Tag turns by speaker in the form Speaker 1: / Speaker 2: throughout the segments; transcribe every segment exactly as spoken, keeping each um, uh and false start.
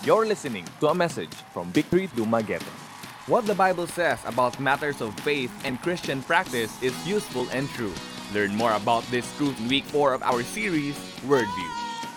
Speaker 1: You're listening to a message from Victory Dumaguete. What the Bible says about matters of faith and Christian practice is useful and true. Learn more about this truth in week four of our series, Wordview.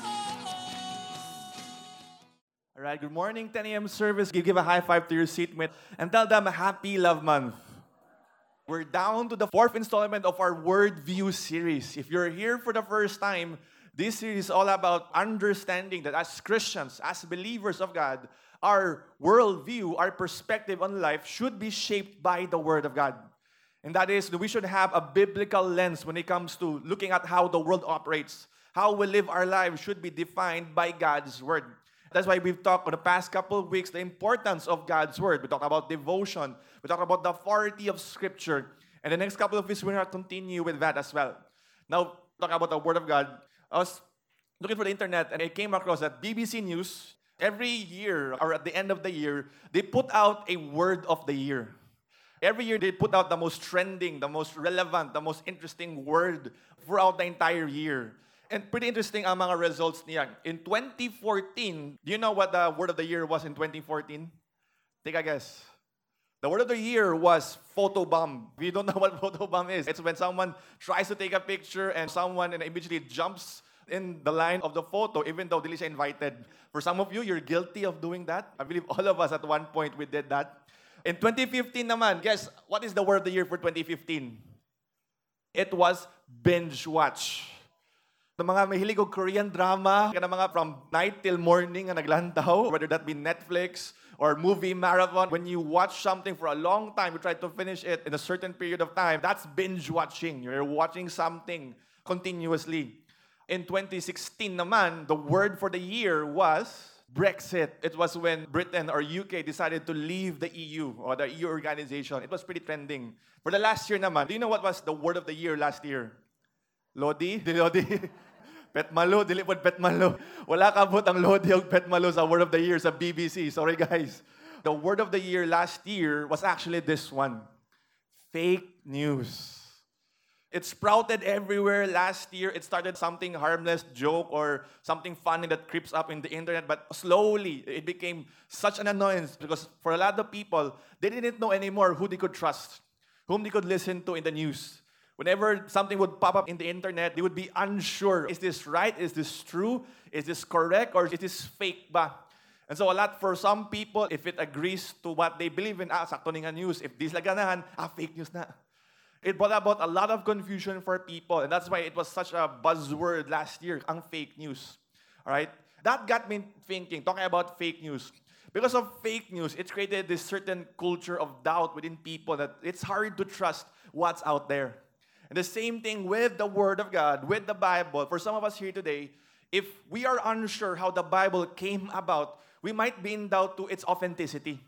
Speaker 2: All right, good morning, ten a.m. service. You give a high five to your seatmate and tell them Happy Love Month. We're down to the fourth installment of our Wordview series. If you're here for the first time, this series is all about understanding that as Christians, as believers of God, our worldview, our perspective on life should be shaped by the Word of God. And that is, we should have a biblical lens when it comes to looking at how the world operates. How we live our lives should be defined by God's Word. That's why we've talked for the past couple of weeks the importance of God's Word. We talked about devotion. We talked about the authority of Scripture. And the next couple of weeks, we're going to continue with that as well. Now, talk about the Word of God. I was looking for the internet and I came across that B B C News, every year or at the end of the year, they put out a Word of the Year. Every year, they put out the most trending, the most relevant, the most interesting word throughout the entire year. And pretty interesting ang mga results niya. In twenty fourteen, do you know what the word of the year was in twenty fourteen? Take a guess. The word of the year was photobomb. If you don't know what photobomb is, it's when someone tries to take a picture and someone immediately jumps in the line of the photo, even though dili siya invited. For some of you, you're guilty of doing that. I believe all of us at one point we did that. In twenty fifteen naman, guess what is the word of the year for twenty fifteen? It was binge watch. The mga mahilig og Korean drama, kana mga from night till morning nga naglantaw, whether that be Netflix or movie marathon, when you watch something for a long time, you try to finish it in a certain period of time, that's binge watching. You're watching something continuously. In twenty sixteen naman, the word for the year was Brexit. It was when Britain or U K decided to leave the E U or the E U organization. It was pretty trending. For the last year naman, do you know what was the word of the year last year? Lodi? Di Lodi? Petmalo, dili pod petmalo. Wala kabot ang Lodi og petmalo sa word of the year sa B B C. Sorry guys. The word of the year last year was actually this one. Fake news. It sprouted everywhere last year. It started something harmless joke or something funny that creeps up in the internet. But slowly, it became such an annoyance because for a lot of people, they didn't know anymore who they could trust, whom they could listen to in the news. Whenever something would pop up in the internet, they would be unsure. Is this right? Is this true? Is this correct? Or is this fake ba? And so a lot for some people, if it agrees to what they believe in, ah, sakto nga news. If this laganahan, ah, fake news na. It brought about a lot of confusion for people. And that's why it was such a buzzword last year, ang fake news. All right? That got me thinking, talking about fake news. Because of fake news, it created this certain culture of doubt within people that it's hard to trust what's out there. And the same thing with the Word of God, with the Bible. For some of us here today, if we are unsure how the Bible came about, we might be in doubt to its authenticity.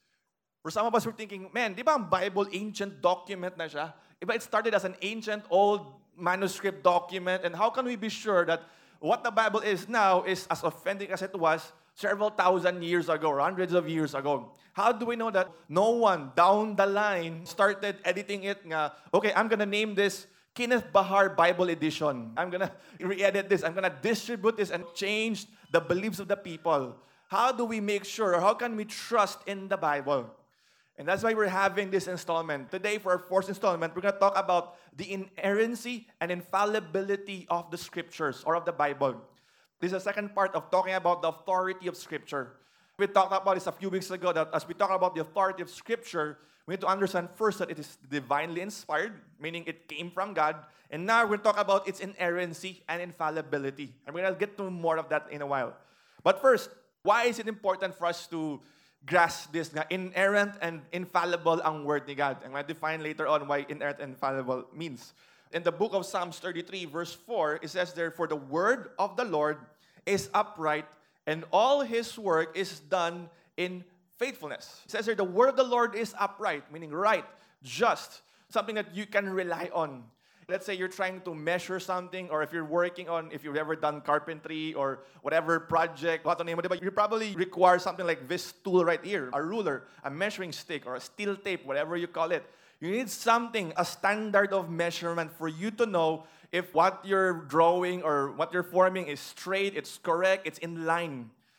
Speaker 2: For some of us, we're thinking, man, di ba ang Bible ancient document na siya? Iba, it started as an ancient old manuscript document. And how can we be sure that what the Bible is now is as authentic as it was several thousand years ago, or hundreds of years ago? How do we know that no one down the line started editing it nga, okay, I'm gonna name this Kenneth Bahar Bible Edition. I'm gonna re-edit this. I'm gonna distribute this and change the beliefs of the people. How do we make sure, or how can we trust in the Bible? And that's why we're having this installment. Today, for our fourth installment, we're gonna talk about the inerrancy and infallibility of the Scriptures, or of the Bible. This is the second part of talking about the authority of Scripture. We talked about this a few weeks ago, that as we talk about the authority of Scripture, we need to understand first that it is divinely inspired, meaning it came from God. And now we're going to talk about its inerrancy and infallibility. And we're going to get to more of that in a while. But first, why is it important for us to grasp this nga inerrant and infallible ang word ni God? I'm going to define later on why inerrant and infallible means. In the book of Psalms thirty-three, verse four, it says, "Therefore the word of the Lord is upright, and all His work is done in faithfulness." It says here, the word of the Lord is upright, meaning right, just, something that you can rely on. Let's say you're trying to measure something, or if you're working on, if you've ever done carpentry or whatever project, what name, you probably require something like this tool right here, a ruler, a measuring stick, or a steel tape, whatever you call it. You need something, a standard of measurement for you to know if what you're drawing or what you're forming is straight, it's correct, it's in line.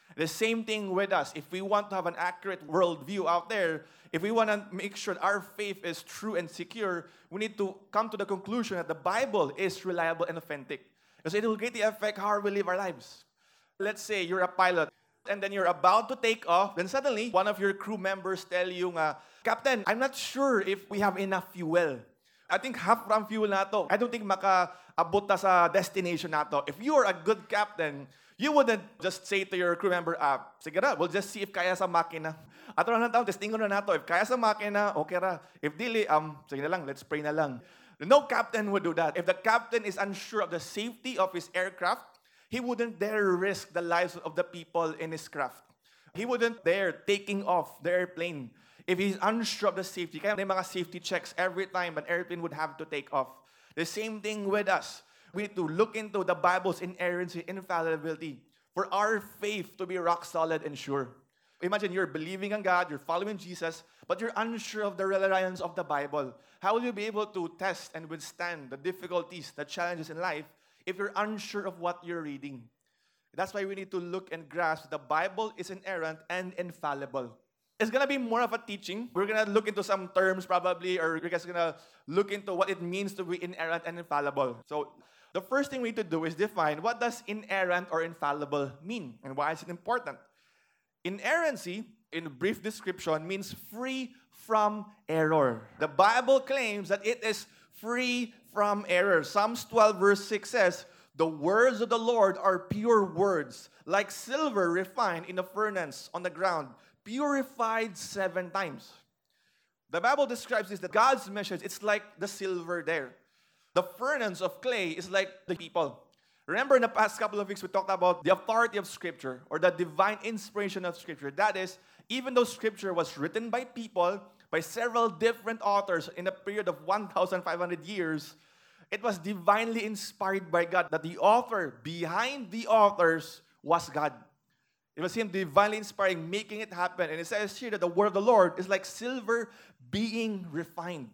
Speaker 2: The same thing with us. If we want to have an accurate worldview out there, if we want to make sure our faith is true and secure, we need to come to the conclusion that the Bible is reliable and authentic. Because it will greatly affect how we live our lives. Let's say you're a pilot, and then you're about to take off, then suddenly, one of your crew members tell you, nga, Captain, I'm not sure if we have enough fuel. I think half from fuel na to. I don't think maka-abot ta sa destination na to. If you are a good captain, you wouldn't just say to your crew member, ah, sige ra, we'll just see if kaya sa makina. Ato na taon, testing na nato. If kaya sa makina, okay ra. If dili, um, sige na lang, let's pray na lang. No captain would do that. If the captain is unsure of the safety of his aircraft, he wouldn't dare risk the lives of the people in his craft. He wouldn't dare taking off the airplane if he's unsure of the safety. Kaya may mga safety checks every time an airplane would have to take off. The same thing with us. We need to look into the Bible's inerrancy, infallibility, for our faith to be rock solid and sure. Imagine you're believing in God, you're following Jesus, but you're unsure of the reliance of the Bible. How will you be able to test and withstand the difficulties, the challenges in life, if you're unsure of what you're reading? That's why we need to look and grasp the Bible is inerrant and infallible. It's going to be more of a teaching. We're going to look into some terms probably, or we're just going to look into what it means to be inerrant and infallible. So the first thing we need to do is define what does inerrant or infallible mean, and why is it important? Inerrancy, in brief description, means free from error. The Bible claims that it is free from error. Psalms twelve verse six says, the words of the Lord are pure words, like silver refined in a furnace on the ground, purified seven times. The Bible describes this, that God's message, it's like the silver there. The furnace of clay is like the people. Remember in the past couple of weeks, we talked about the authority of Scripture, or the divine inspiration of Scripture. That is, even though Scripture was written by people, by several different authors in a period of one thousand five hundred years, it was divinely inspired by God, that the author behind the authors was God. It was Him divinely inspiring, making it happen. And it says here that the word of the Lord is like silver being refined.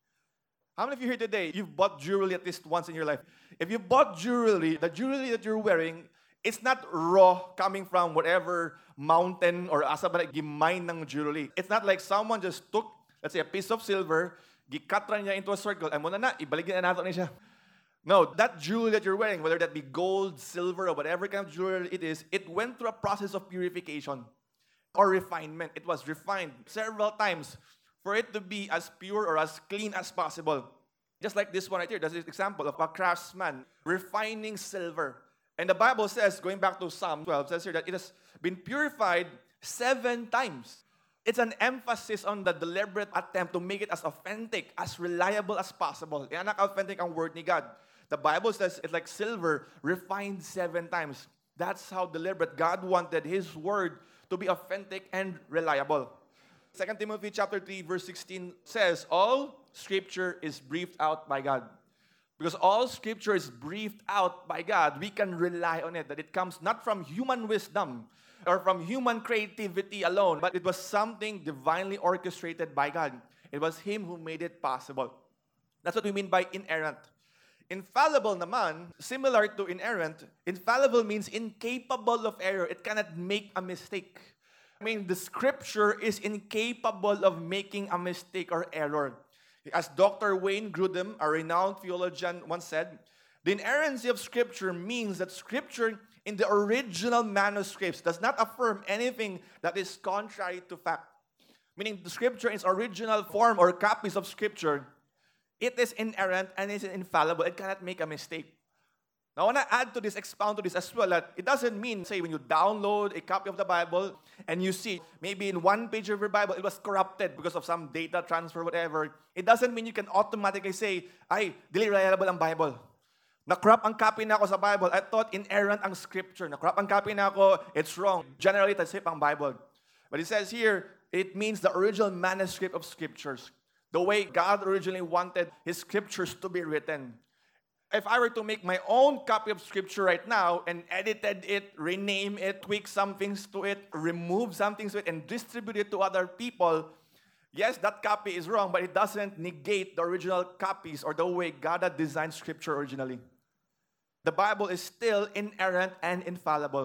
Speaker 2: How many of you here today, you've bought jewelry at least once in your life? If you bought jewelry, the jewelry that you're wearing, it's not raw coming from whatever mountain or asa ba gimine ng jewelry. It's not like someone just took, let's say, a piece of silver, gikatra niya into a circle, and muna na, ibalik na nato niya. No, that jewelry that you're wearing, whether that be gold, silver, or whatever kind of jewelry it is, it went through a process of purification or refinement. It was refined several times for it to be as pure or as clean as possible. Just like this one right here, that's an example of a craftsman refining silver. And the Bible says, going back to Psalm twelve, says here that it has been purified seven times. It's an emphasis on the deliberate attempt to make it as authentic, as reliable as possible. Yan ang authentic ang word ni God. The Bible says it's like silver refined seven times. That's how deliberate God wanted His word to be authentic and reliable. Second Timothy chapter three, verse sixteen says, all Scripture is breathed out by God. Because all Scripture is breathed out by God, we can rely on it, that it comes not from human wisdom or from human creativity alone, but it was something divinely orchestrated by God. It was Him who made it possible. That's what we mean by inerrant. Infallible naman, similar to inerrant, infallible means incapable of error. It cannot make a mistake. I mean, the Scripture is incapable of making a mistake or error. As Doctor Wayne Grudem, a renowned theologian, once said, the inerrancy of Scripture means that Scripture in the original manuscripts does not affirm anything that is contrary to fact. Meaning the Scripture in its original form or copies of Scripture, it is inerrant and it is infallible. It cannot make a mistake. Now, I want to add to this, expound to this as well, that it doesn't mean, say, when you download a copy of the Bible and you see maybe in one page of your Bible, it was corrupted because of some data transfer, whatever. It doesn't mean you can automatically say, ay, dili reliable ang Bible. Na-crop ang copy na ako sa Bible. I thought inerrant ang Scripture. Na-crop ang copy na ako, it's wrong. Generally, tasip ang Bible. But it says here, it means the original manuscript of Scriptures. The way God originally wanted His Scriptures to be written. If I were to make my own copy of Scripture right now and edited it, rename it, tweak some things to it, remove some things to it, and distribute it to other people, yes, that copy is wrong, but it doesn't negate the original copies or the way God had designed Scripture originally. The Bible is still inerrant and infallible.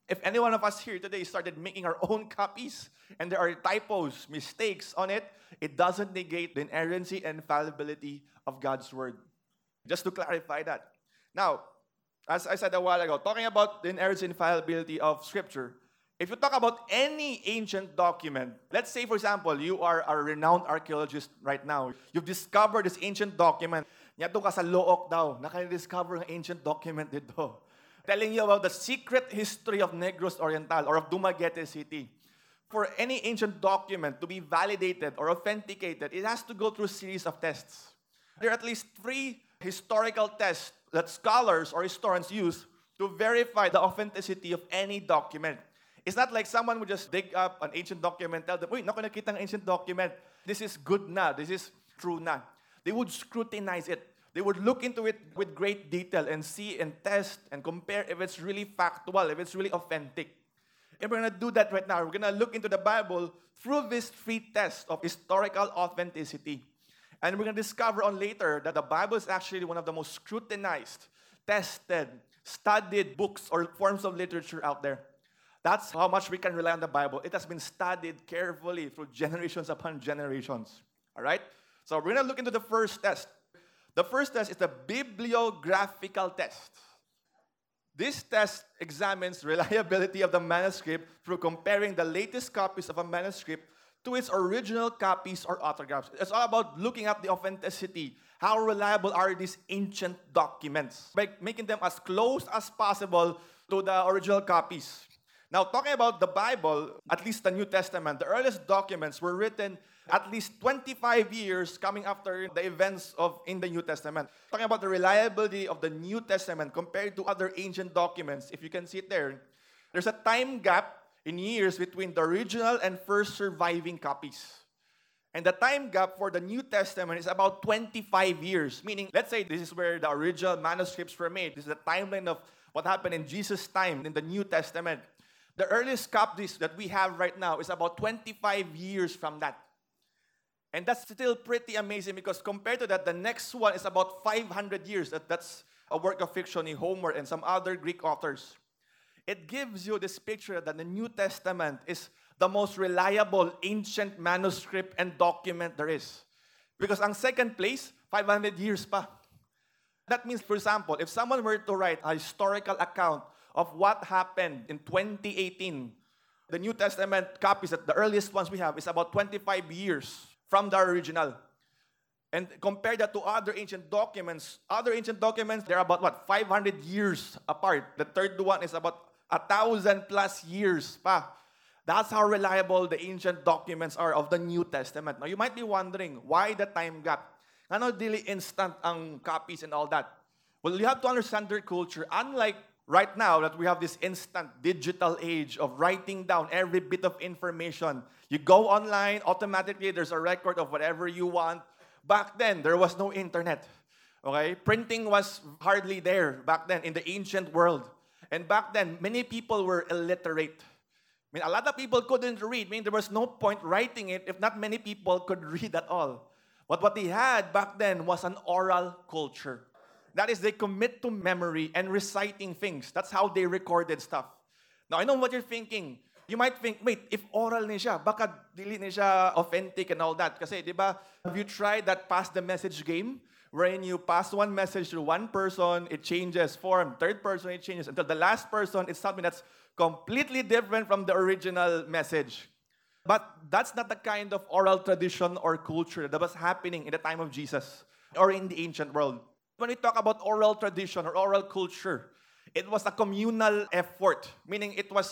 Speaker 2: If any one of us here today started making our own copies and there are typos, mistakes on it, it doesn't negate the inerrancy and infallibility of God's Word. Just to clarify that. Now, as I said a while ago, talking about the inerrancy and infallibility of Scripture, if you talk about any ancient document, let's say, for example, you are a renowned archaeologist right now. You've discovered this ancient document. Yato ka sa Look daw, naka-discover ng ancient document dito. Telling you about the secret history of Negros Oriental or of Dumaguete City. For any ancient document to be validated or authenticated, it has to go through a series of tests. There are at least three historical tests that scholars or historians use to verify the authenticity of any document. It's not like someone would just dig up an ancient document, tell them, uy, naku, nakita ng ancient document. This is good na. This is true na. They would scrutinize it. They would look into it with great detail and see and test and compare if it's really factual, if it's really authentic. And we're going to do that right now. We're going to look into the Bible through these three tests of historical authenticity. And we're going to discover on later that the Bible is actually one of the most scrutinized, tested, studied books or forms of literature out there. That's how much we can rely on the Bible. It has been studied carefully through generations upon generations. All right? So we're going to look into the first test. The first test is the bibliographical test. This test examines reliability of the manuscript through comparing the latest copies of a manuscript to its original copies or autographs. It's all about looking at the authenticity. How reliable are these ancient documents? By making them as close as possible to the original copies. Now, talking about the Bible, at least the New Testament, the earliest documents were written at least twenty-five years coming after the events of in the New Testament. Talking about the reliability of the New Testament compared to other ancient documents, if you can see it there, there's a time gap in years between the original and first surviving copies. And the time gap for the New Testament is about twenty-five years, meaning, let's say this is where the original manuscripts were made. This is the timeline of what happened in Jesus' time in the New Testament. The earliest copies that we have right now is about twenty-five years from that. And that's still pretty amazing because compared to that, the next one is about five hundred years. That, that's a work of fiction in Homer and some other Greek authors. It gives you this picture that the New Testament is the most reliable ancient manuscript and document there is. Because ang second place, five hundred years pa. That means, for example, if someone were to write a historical account of what happened in twenty eighteen, the New Testament copies, that the earliest ones we have, is about twenty-five years from the original. And compare that to other ancient documents. Other ancient documents, they're about, what, five hundred years apart. The third one is about one thousand plus years pa. That's how reliable the ancient documents are of the New Testament. Now, you might be wondering, why the time gap? Ano dili instant ang copies and all that? Well, you have to understand their culture. Unlike right now that we have this instant digital age of writing down every bit of information. You go online, automatically there's a record of whatever you want. Back then, there was no internet. Okay? Printing was hardly there back then in the ancient world. And back then, many people were illiterate. I mean, a lot of people couldn't read. I mean, there was no point writing it if not many people could read at all. But what they had back then was an oral culture. That is, they commit to memory and reciting things. That's how they recorded stuff. Now, I know what you're thinking. You might think, wait, if oral ni siya, baka dili ni siya authentic and all that. Kasi, di ba, have you tried that pass the message game? Wherein you pass one message to one person, it changes form. Third person, it changes. Until the last person, it's something that's completely different from the original message. But that's not the kind of oral tradition or culture that was happening in the time of Jesus or in the ancient world. When we talk about oral tradition or oral culture, it was a communal effort, meaning it was,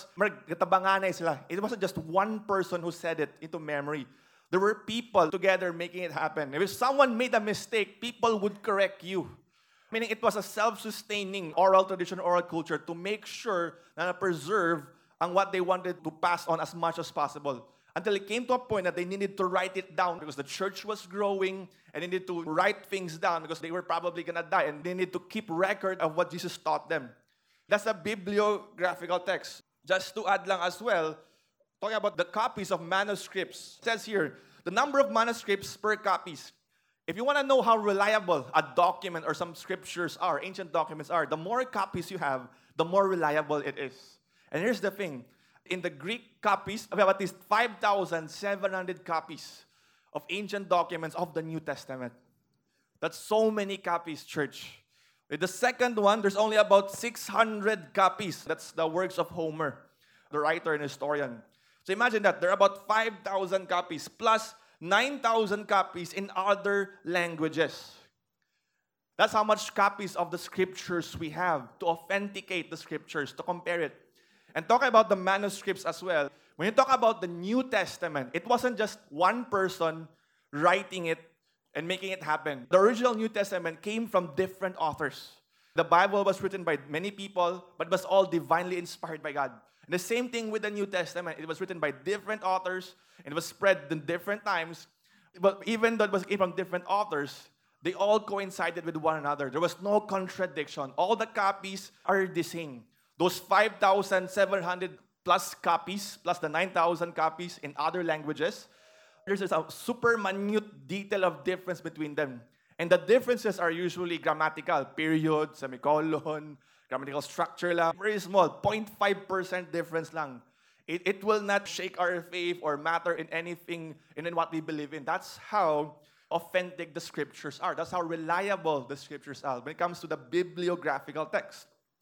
Speaker 2: it wasn't just one person who said it into memory. There were people together making it happen. If someone made a mistake, people would correct you. Meaning it was a self-sustaining oral tradition, oral culture to make sure na preserve ang what they wanted to pass on as much as possible. Until it came to a point that they needed to write it down because the church was growing and they needed to write things down because they were probably going to die and they needed to keep record of what Jesus taught them. That's a bibliographical text. Just to add lang as well, talking about the copies of manuscripts. It says here, the number of manuscripts per copies. If you want to know how reliable a document or some scriptures are, ancient documents are, the more copies you have, the more reliable it is. And here's the thing. In the Greek copies, we have at least five thousand seven hundred copies of ancient documents of the New Testament. That's so many copies, church. With the second one, there's only about six hundred copies. That's the works of Homer, the writer and historian. So imagine that. There are about five thousand copies plus nine thousand copies in other languages. That's how much copies of the scriptures we have to authenticate the scriptures, to compare it. And talking about the manuscripts as well, when you talk about the New Testament, it wasn't just one person writing it and making it happen. The original New Testament came from different authors. The Bible was written by many people, but was all divinely inspired by God. And the same thing with the New Testament. It was written by different authors, and it was spread in different times. But even though it was came from different authors, they all coincided with one another. There was no contradiction. All the copies are the same. Those five thousand seven hundred plus copies, plus the nine thousand copies in other languages, there's a super minute detail of difference between them. And the differences are usually grammatical, period, semicolon, grammatical structure lang. Very small, zero point five percent difference lang. It, it will not shake our faith or matter in anything in what we believe in. That's how authentic the scriptures are. That's how reliable the scriptures are when it comes to the bibliographical text.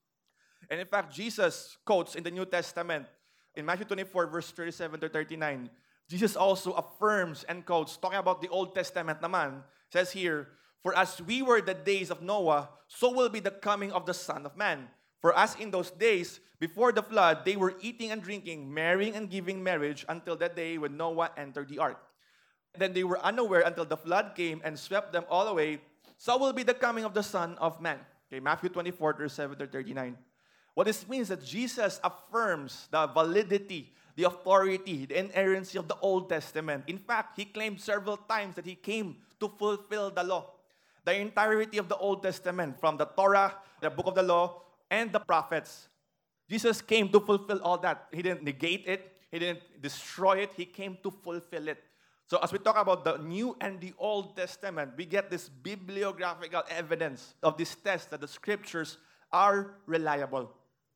Speaker 2: And in fact, Jesus quotes in the New Testament, in Matthew twenty-four, verse thirty-seven to thirty-nine, Jesus also affirms and quotes, talking about the Old Testament naman, says here, "For as we were the days of Noah, so will be the coming of the Son of Man. For as in those days, before the flood, they were eating and drinking, marrying and giving marriage, until the day when Noah entered the ark. Then they were unaware until the flood came and swept them all away. So will be the coming of the Son of Man." Okay, Matthew twenty-four, thirty-seven to thirty-nine. What this means is that Jesus affirms the validity, the authority, the inerrancy of the Old Testament. In fact, he claimed several times that he came to fulfill the law. The entirety of the Old Testament, from the Torah, the book of the law, and the prophets. Jesus came to fulfill all that. He didn't negate it. He didn't destroy it. He came to fulfill it. So as we talk about the New and the Old Testament, we get this bibliographical evidence of this test that the scriptures are reliable.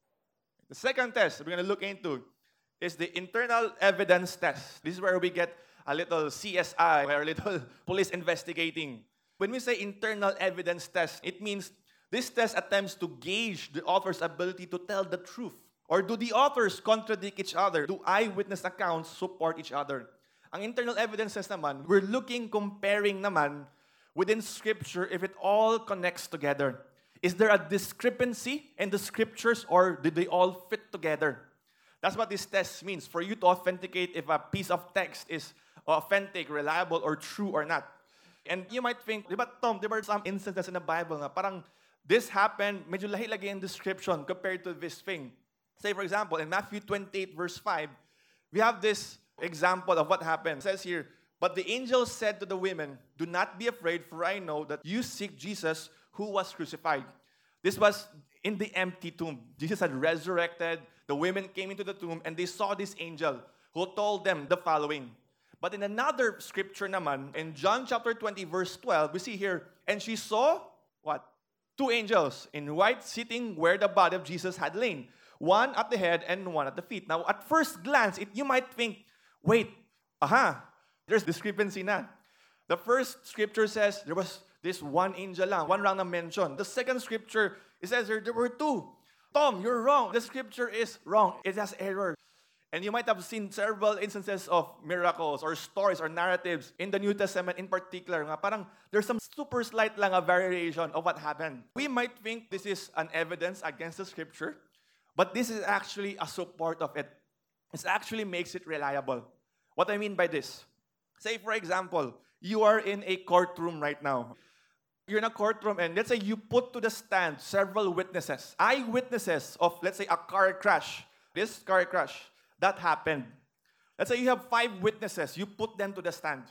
Speaker 2: The second test we're going to look into is the internal evidence test. This is where we get a little C S I, or a little police investigating. When we say internal evidence test, it means this test attempts to gauge the author's ability to tell the truth. Or do the authors contradict each other? Do eyewitness accounts support each other? Ang internal evidence test naman, we're looking, comparing naman within Scripture if it all connects together. Is there a discrepancy in the scriptures, or did they all fit together? That's what this test means, for you to authenticate if a piece of text is authentic, reliable, or true or not. And you might think, di ba, Tom, there were some instances in the Bible na parang this happened, medyo lahi-lagi in description compared to this thing. Say, for example, in Matthew twenty-eight, verse five, we have this example of what happened. It says here, "But the angel said to the women, 'Do not be afraid, for I know that you seek Jesus who was crucified.'" This was in the empty tomb. Jesus had resurrected. The women came into the tomb and they saw this angel who told them the following. But in another scripture naman, in John chapter twenty, verse twelve, we see here, "And she saw," what? "Two angels in white sitting where the body of Jesus had lain, one at the head and one at the feet." Now, at first glance, it, you might think, wait, aha, there's discrepancy na. The first scripture says there was this one angel lang, one lang na mention. The second scripture, it says there, there were two. Tom, you're wrong. The scripture is wrong. It has error. And you might have seen several instances of miracles or stories or narratives in the New Testament in particular. Nga, parang there's some super slight lang a variation of what happened. We might think this is an evidence against the scripture, but this is actually a support of it. It actually makes it reliable. What I mean by this, say for example, you are in a courtroom right now. You're in a courtroom and let's say you put to the stand several witnesses, eyewitnesses of, let's say, a car crash. This car crash, that happened. Let's say you have five witnesses, you put them to the stand.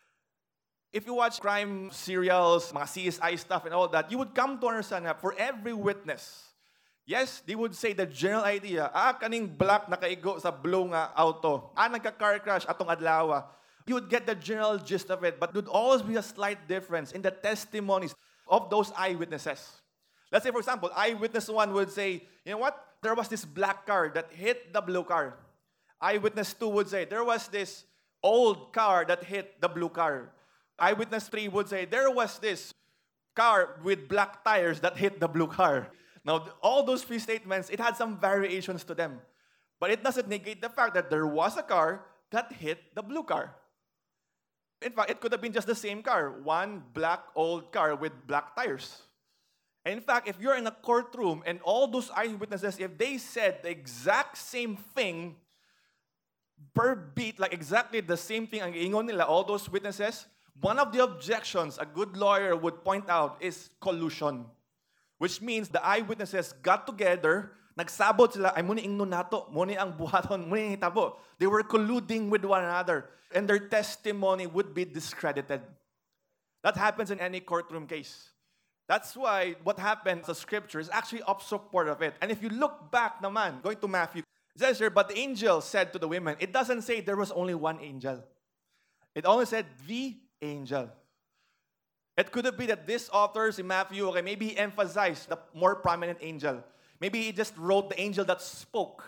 Speaker 2: If you watch crime serials, mga C S I stuff and all that, you would come to understand that for every witness, yes, they would say the general idea, ah, kaning black nakaigo sa blue nga auto. Ah, nagka-car crash atong adlaw. You would get the general gist of it, but there would always be a slight difference in the testimonies of those eyewitnesses. Let's say, for example, eyewitness one would say, you know what? There was this black car that hit the blue car. Eyewitness two would say, there was this old car that hit the blue car. Eyewitness three would say, there was this car with black tires that hit the blue car. Now, all those three statements, it had some variations to them. But it doesn't negate the fact that there was a car that hit the blue car. In fact, it could have been just the same car, one black old car with black tires. And in fact, if you're in a courtroom and all those eyewitnesses, if they said the exact same thing, per beat, like exactly the same thing ang ingon nila, all those witnesses, one of the objections a good lawyer would point out is collusion. Which means the eyewitnesses got together, nagsabot sila, ay muni ingnon nato, muni ang buhaton, muni hitabo. They were colluding with one another, and their testimony would be discredited. That happens in any courtroom case. That's why what happened in the scripture is actually up support of it. And if you look back naman, going to Matthew, it says here, but the angel said to the women, it doesn't say there was only one angel. It only said the angel. It could have been that this authors in Matthew, okay, maybe he emphasized the more prominent angel. Maybe he just wrote the angel that spoke.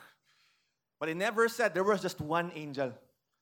Speaker 2: But he never said there was just one angel.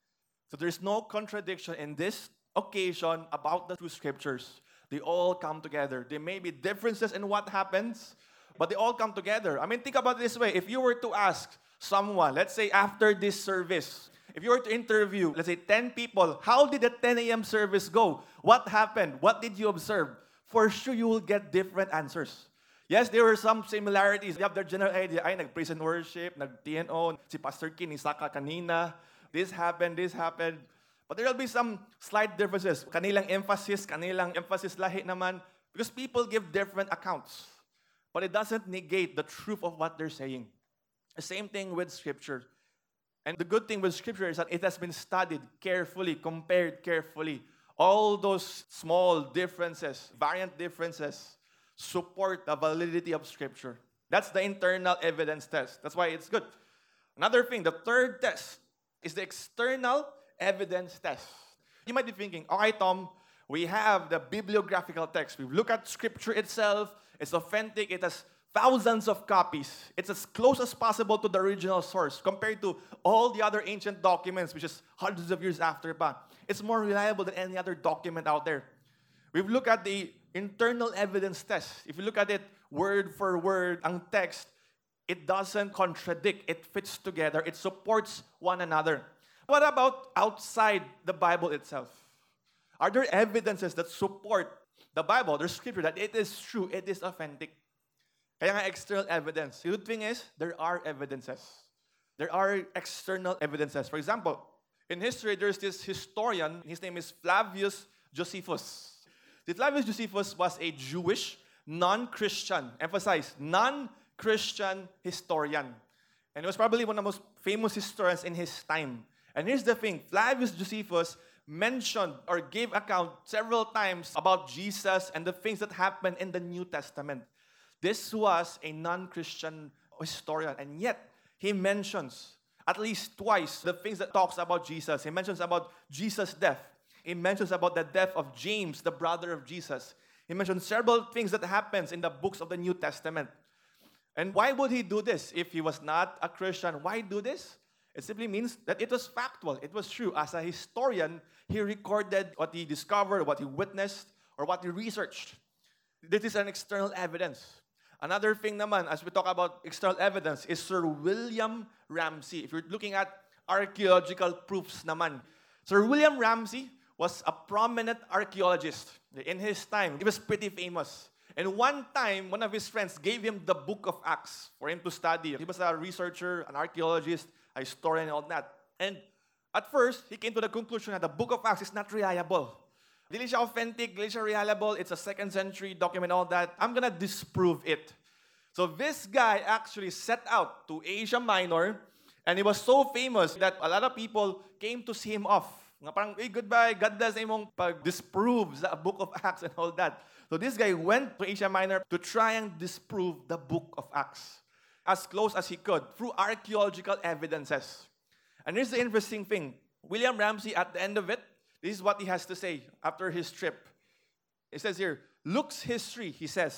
Speaker 2: So there's no contradiction in this occasion about the two scriptures. They all come together. There may be differences in what happens, but they all come together. I mean, think about it this way. If you were to ask someone, let's say after this service, if you were to interview, let's say ten people, how did the ten a.m. service go? What happened? What did you observe? For sure, you will get different answers. Yes, there were some similarities. You have their general idea. Ay, nag-praise and worship, nag-T N O, si Pastor Kin, isaka kanina. This happened, this happened. But there will be some slight differences. Kanilang emphasis, kanilang emphasis lahi naman. Because people give different accounts. But it doesn't negate the truth of what they're saying. The same thing with Scripture. And the good thing with Scripture is that it has been studied carefully, compared carefully. All those small differences, variant differences, support the validity of Scripture. That's the internal evidence test. That's why it's good. Another thing, the third test is the external evidence test. You might be thinking, okay, Tom, we have the bibliographical text. We look at Scripture itself. It's authentic. It has thousands of copies. It's as close as possible to the original source compared to all the other ancient documents, which is hundreds of years after. But it's more reliable than any other document out there. We've looked at the internal evidence test. If you look at it word for word, ang text, it doesn't contradict. It fits together. It supports one another. What about outside the Bible itself? Are there evidences that support the Bible, the Scripture, that it is true, it is authentic? Kaya nga external evidence. The good thing is, there are evidences. There are external evidences. For example, in history, there's this historian. His name is Flavius Josephus. The Flavius Josephus was a Jewish, non-Christian, emphasize, non-Christian historian. And he was probably one of the most famous historians in his time. And here's the thing, Flavius Josephus mentioned or gave account several times about Jesus and the things that happened in the New Testament. This was a non-Christian historian, and yet he mentions at least twice the things that talks about Jesus. He mentions about Jesus' death. He mentions about the death of James, the brother of Jesus. He mentions several things that happens in the books of the New Testament. And why would he do this if he was not a Christian? Why do this? It simply means that it was factual. It was true. As a historian, he recorded what he discovered, what he witnessed, or what he researched. This is an external evidence. Another thing naman, as we talk about external evidence, is Sir William Ramsay. If you're looking at archaeological proofs naman, Sir William Ramsay was a prominent archaeologist in his time. He was pretty famous. And one time, one of his friends gave him the book of Acts for him to study. He was a researcher, an archaeologist, a historian, and all that. And at first, he came to the conclusion that the book of Acts is not reliable. Dili siya authentic, dili siya reliable, it's a second century document, all that. I'm gonna disprove it. So this guy actually set out to Asia Minor, and he was so famous that a lot of people came to see him off. Nga parang, hey, goodbye, God bless imong pag-disprove sa book of Acts and all that. So this guy went to Asia Minor to try and disprove the book of Acts as close as he could through archaeological evidences. And here's the interesting thing. William Ramsay, at the end of it, this is what he has to say after his trip. It says here, Luke's history, he says,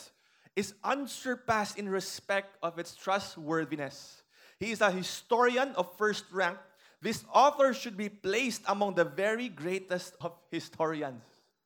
Speaker 2: is unsurpassed in respect of its trustworthiness. He is a historian of first rank. This author should be placed among the very greatest of historians.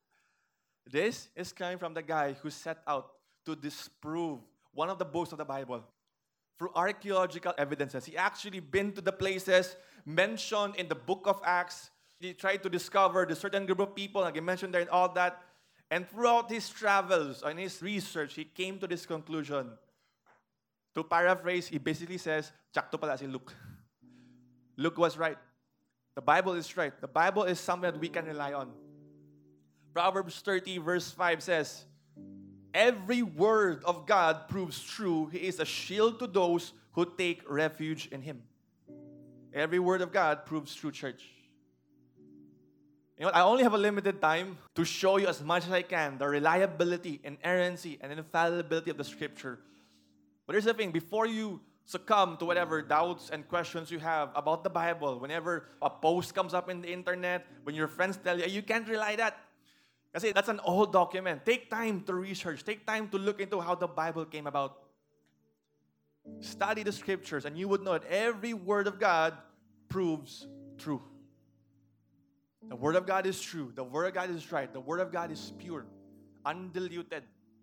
Speaker 2: This is coming from the guy who set out to disprove one of the books of the Bible through archaeological evidences. He actually been to the places mentioned in the book of Acts. He tried to discover the certain group of people, like I mentioned there and all that. And throughout his travels and his research, he came to this conclusion. To paraphrase, he basically says, "Tsakto pala si Luke." Luke was right. The Bible is right. The Bible is something that we can rely on. Proverbs thirty verse five says, "Every word of God proves true. He is a shield to those who take refuge in Him." Every word of God proves true, church. You know what? I only have a limited time to show you as much as I can the reliability, inerrancy, and infallibility of the Scripture. But here's the thing, before you succumb to whatever doubts and questions you have about the Bible, whenever a post comes up in the internet, when your friends tell you, you can't rely that, kasi that's an old document. Take time to research. Take time to look into how the Bible came about. Study the Scriptures, and you would know that every word of God proves true. The Word of God is true. The Word of God is right. The Word of God is pure, undiluted.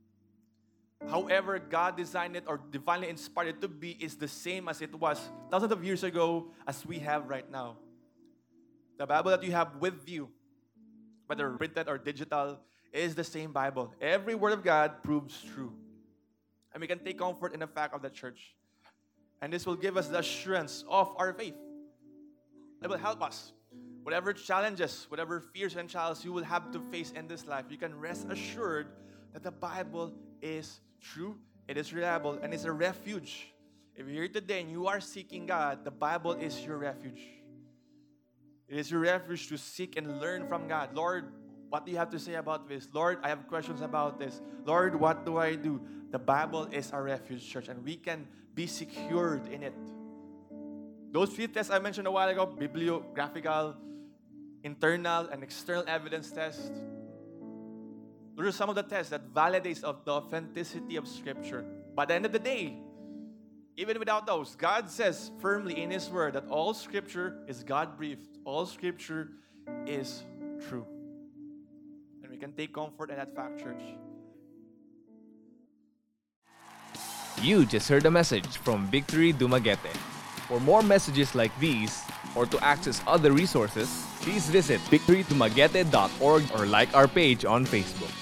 Speaker 2: However God designed it or divinely inspired it to be is the same as it was thousands of years ago as we have right now. The Bible that you have with you, whether printed or digital, is the same Bible. Every word of God proves true. And we can take comfort in the fact of the church. And this will give us the assurance of our faith. It will help us. Whatever challenges, whatever fears and trials you will have to face in this life, you can rest assured that the Bible is true, it is reliable, and it's a refuge. If you're here today and you are seeking God, the Bible is your refuge. It is your refuge to seek and learn from God. Lord, what do you have to say about this? Lord, I have questions about this. Lord, what do I do? The Bible is our refuge, church, and we can be secured in it. Those three tests I mentioned a while ago, bibliographical, internal, and external evidence tests, those are some of the tests that validates of the authenticity of Scripture. But at the end of the day, even without those, God says firmly in His Word that all Scripture is God-breathed. All Scripture is true. And we can take comfort in that fact, church.
Speaker 1: You just heard a message from Victory Dumaguete. For more messages like these, or to access other resources, please visit victory dumaguete dot org or like our page on Facebook.